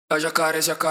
É jacaré, jacaré.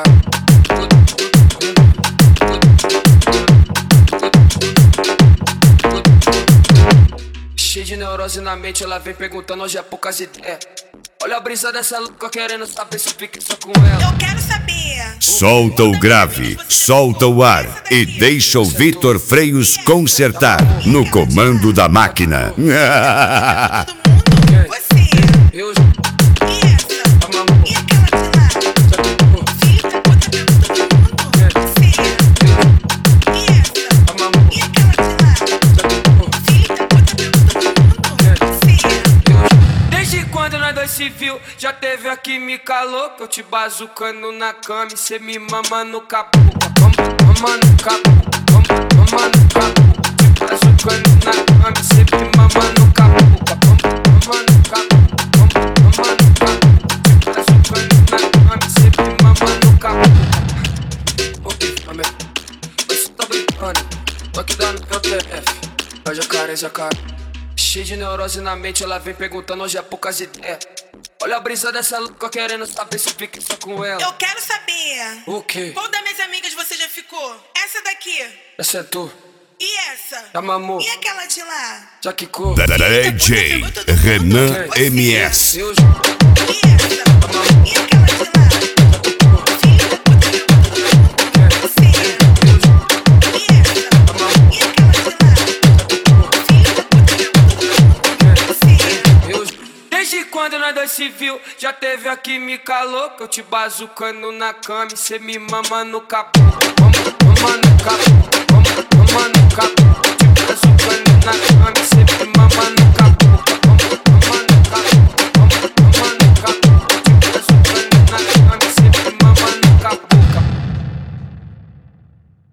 Cheio de neurose na mente, ela vem perguntando hoje é poucas ideias. Olha a brisa dessa louca querendo saber se fica só com ela. Eu quero saber. Solta o grave, solta o ar e deixa o Vitor Freios consertar no comando da máquina. Todo mundo? Você. Eu E essa? E aquela de lá? Fica, bota pra todo mundo? Você. E essa? E aquela de lá? Fica, bota pra todo mundo? Você. Desde quando nós dois se viu, já teve a química louca. Eu te bazucando na cama e cê me mama no capu. Mama no capu, mama no capu. Te bazucando na cama e cê me mama no capu. Mama no capu, mama no capu. Te bazucando na cama e cê me mama no capu. Ok, amém. Você tá brincando, tô aqui dando meu TF. É jacaré, jacaré. Cheio de neurose na mente, ela vem perguntando hoje é poucas ideias. Olha a brisa dessa louca querendo saber se fica só com ela. Eu quero saber. O quê? Qual das minhas amigas você já ficou? Essa daqui. Essa é tu, E essa? já mamou, E aquela de lá? já quicou. DJ Renan MS. Eu E essa? E aquela de lá? Fica, bota pra todo mundo? Você. E essa? E aquela de lá? Fica, bota pra todo mundo? Você. Desde quando nós dois se viu, já teve a química louca. Eu te bazucando na cama e cê me mama no capu. Mama no capu, mama no capu. Te bazucando na cama e cê me mama no capu.